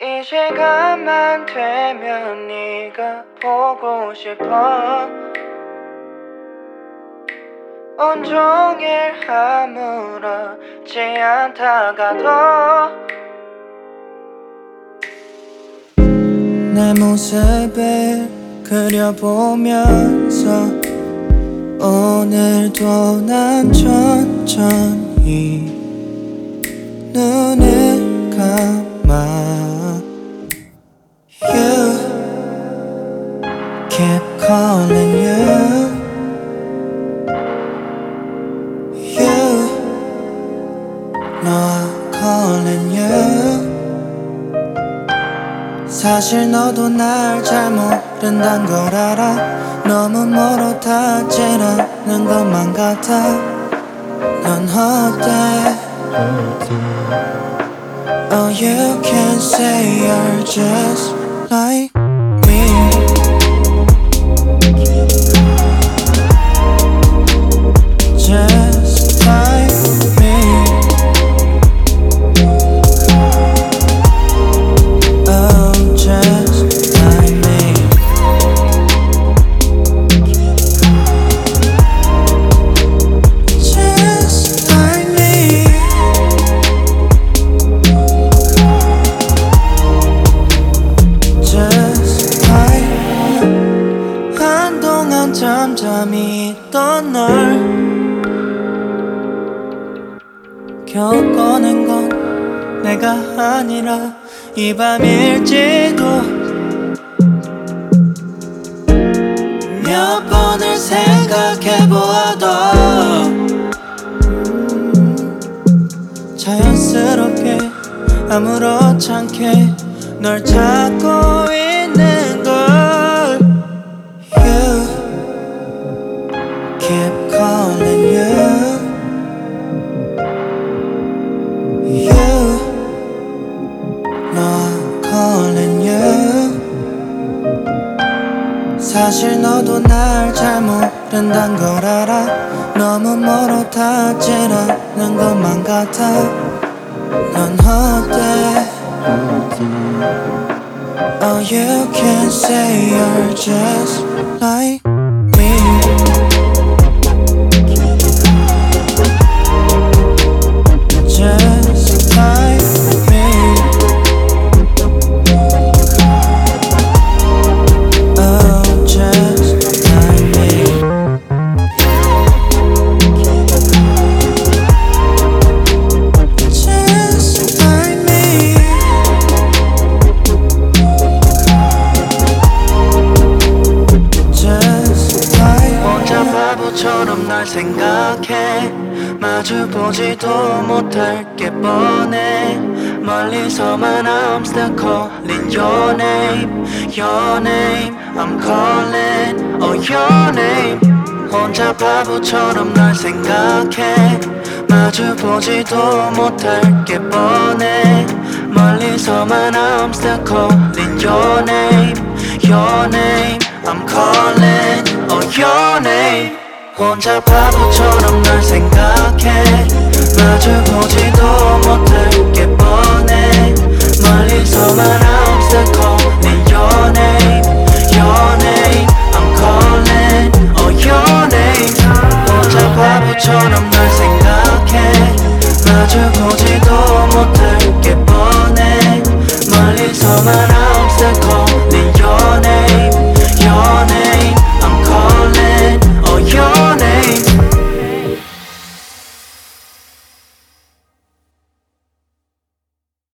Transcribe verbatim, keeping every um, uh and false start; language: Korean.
이 시간만 되면 네가 보고 싶어. 온종일 아무렇지 않다가도 내 모습을 그려보면서 오늘도 난 천천히 눈을 감아. You keep calling you. You not calling you. 사실 너도 날 잘 모른단 걸 알아. 너무 멀어 닿질 않는 것만 같아. 넌 어때? Oh, you can say you're just like me. Just like me. Oh, just like me. Just like me. Just like me. 한동안 잠잠히 있던 널 겨우 꺼낸 건 내가 아니라 이 밤일지도 몇 번을 생각해보아도 자연스럽게 아무렇지 않게 널 찾고 있는 걸. You keep calling you. You not calling you. 사실 너도 날 잘 모른단 걸 알아. 너무 멀어 닿질 않는 것만 같아. 넌 어때? Oh, you can say you're just like me. Just like me. Oh, just like me. Just like me. Just like 혼자 바보처럼 날 생각해. 마주보지도 못할 게 뻔해. 멀리서만 I'm still calling your name. Your name I'm calling. Oh, your name. 혼자 바보처럼 날 생각해. 마주보지도 못할 게 뻔해. 멀리서만 I'm still calling your name. Your name I'm calling. Oh, your name. 혼자 바보처럼 널 생각해. 마주보지도 못할 게 뻔해. 멀리서만 I'm still calling your name. Your name I'm calling. Oh, your name. 혼자 바보처럼 널 생각해. 마주보지도 못할 게 뻔해. 멀리서만